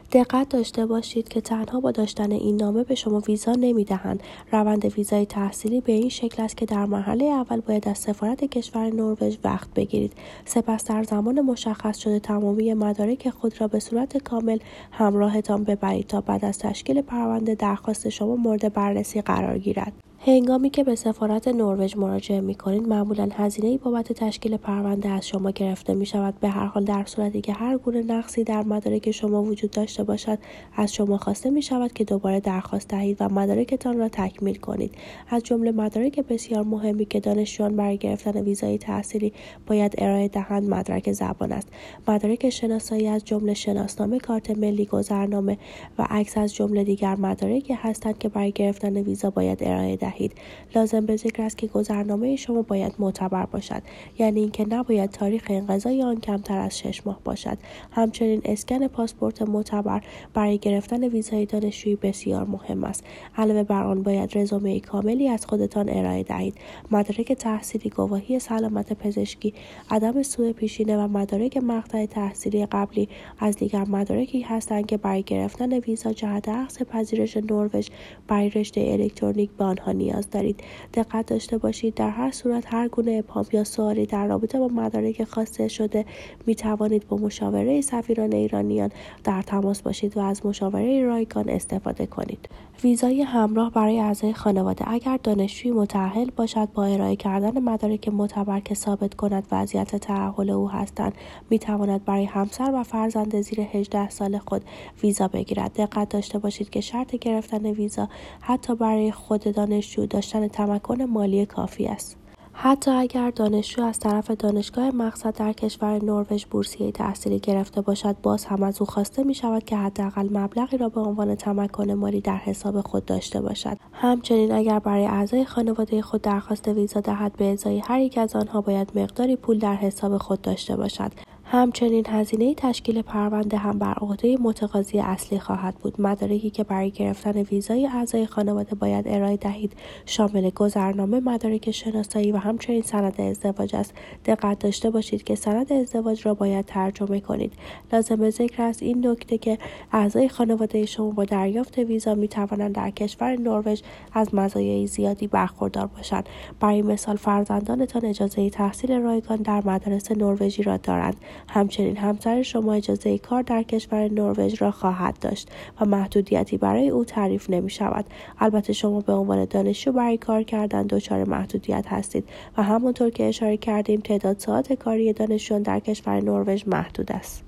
دقت داشته باشید که تنها با داشتن این نامه به شما ویزا نمی‌دهند. روند ویزای تحصیلی به این شکل است که در مرحله اول باید از سفارت کشور نروژ وقت بگیرید. سپس در زمان مشخص شده تمامی مدارک خود را به صورت کامل همراهتان ببرید تا بعد از تشکیل پرونده درخواست شما مورد بررسی قرار گیرد. هنگامی که به سفارت نروژ مراجعه می‌کنید، معمولاً هزینه‌ای بابت تشکیل پرونده از شما گرفته می‌شود. به هر حال در صورتی که هر گونه نقصی در مدارک شما وجود داشته باشد، از شما خواسته می‌شود که دوباره درخواست دهید و مدارکتان را تکمیل کنید. از جمله مدارک بسیار مهمی که دانشجویان برای گرفتن ویزای تحصیلی باید ارائه دهند مدرک زبان است. مدارک شناسایی از جمله شناسنامه، کارت ملی، گذرنامه و عکس از جمله دیگر مدارکی هستند که برای گرفتن ویزا باید ارائه دهید. لازم به ذکر است که گذرنامه شما باید معتبر باشد، یعنی اینکه نباید تاریخ انقضای آن کمتر از 6 ماه باشد. همچنین اسکن پاسپورت معتبر برای گرفتن ویزای دانشجویی بسیار مهم است. علاوه بر آن باید رزومه کاملی از خودتان ارائه دهید. مدارک تحصیلی، گواهی سلامت پزشکی، عدم سوء پیشینه و مدارک مقطع تحصیلی قبلی از دیگر مدارکی هستند که برای گرفتن ویزا جهت اخذ پذیرش نروژ برای رشته الکترونیک به آنها نیاز دارید. دقت داشته باشید در هر صورت هر گونه ابهام یا سوالی در رابطه با مدارک خواسته شده می توانید با مشاوره سفیران ایرانیان در تماس باشید و از مشاوره رایگان استفاده کنید. ویزای همراه برای اعضای خانواده اگر دانشجویی متأهل باشد با ارائه کردن مدارک معتبر که ثابت کند وضعیت تأهل او هستند می تواند برای همسر و فرزند زیر 18 سال خود ویزا بگیرد. دقت داشته باشید که شرط گرفتن ویزا حتی برای خود دانشجو داشتن تمکن مالی کافی است. حتی اگر دانشجو از طرف دانشگاه مقصد در کشور نروژ بورسیه تحصیلی گرفته باشد، باز هم از او خواسته می شود که حداقل مبلغی را به عنوان تمکن مالی در حساب خود داشته باشد. همچنین اگر برای اعضای خانواده خود درخواست ویزا دهد، به ازای هر یک از آنها باید مقداری پول در حساب خود داشته باشد. همچنین هزینه تشکیل پرونده هم بر عهده متقاضی اصلی خواهد بود. مدارکی که برای گرفتن ویزای اعضای خانواده باید ارائه دهید شامل گذرنامه، مدارک شناسایی و همچنین سند ازدواج است. دقت داشته باشید که سند ازدواج را باید ترجمه کنید. لازم به ذکر است این نکته که اعضای خانواده شما با دریافت ویزا می توانند در کشور نروژ از مزایای زیادی برخوردار باشند. برای مثال فرزندانتان اجازه تحصیل رایگان در مدارس نروژی را دارند. همچنین همسر شما اجازه کار در کشور نروژ را خواهد داشت و محدودیتی برای او تعریف نمی شود. البته شما به عنوان دانشجو برای کار کردن دچار محدودیت هستید و همانطور که اشاره کردیم تعداد ساعات کاری دانشجویان در کشور نروژ محدود است.